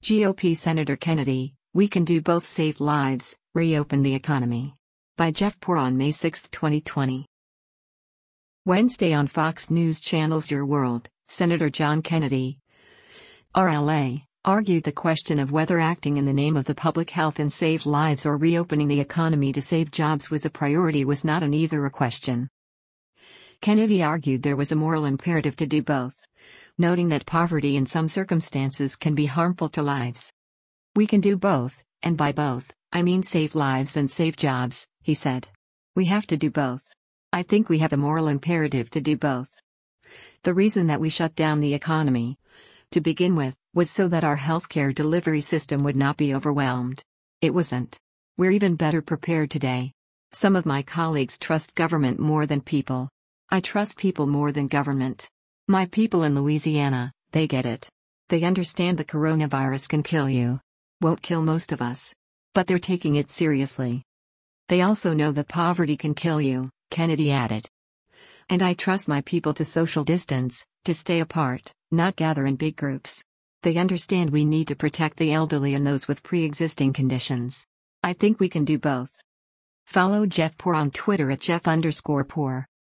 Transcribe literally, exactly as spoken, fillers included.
G O P Senator Kennedy, we can do both: save lives, reopen the economy. By Jeff Poor on May sixth, twenty twenty. Wednesday on Fox News Channel's Your World, Senator John Kennedy, R L A, argued the question of whether acting in the name of the public health and save lives or reopening the economy to save jobs was a priority was not an either or question. Kennedy argued there was a moral imperative to do both, noting that poverty in some circumstances can be harmful to lives. We can do both, and by both, I mean save lives and save jobs, he said. We have to do both. I think we have a moral imperative to do both. The reason that we shut down the economy, to begin with, was so that our healthcare delivery system would not be overwhelmed. It wasn't. We're even better prepared today. Some of my colleagues trust government more than people. I trust people more than government. My people in Louisiana, they get it. They understand the coronavirus can kill you. Won't kill most of us. But they're taking it seriously. They also know that poverty can kill you, Kennedy added. And I trust my people to social distance, to stay apart, not gather in big groups. They understand we need to protect the elderly and those with pre-existing conditions. I think we can do both. Follow Jeff Poor on Twitter at Jeff underscore Poor.